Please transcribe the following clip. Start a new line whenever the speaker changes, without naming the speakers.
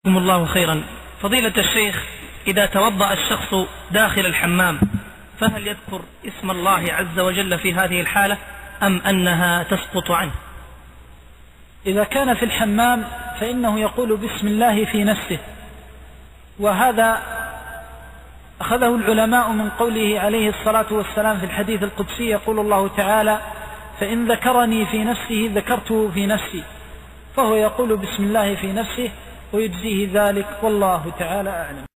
جزاكم الله خيرا. فضيلة الشيخ، إذا توضأ الشخص داخل الحمام فهل يذكر اسم الله عز وجل في هذه الحالة أم أنها تسقط عنه؟
إذا كان في الحمام فإنه يقول بسم الله في نفسه، وهذا أخذه العلماء من قوله عليه الصلاة والسلام في الحديث القدسي، يقول الله تعالى: فإن ذكرني في نفسه ذكرته في نفسي، فهو يقول بسم الله في نفسه ويجزيه ذلك، والله تعالى أعلم.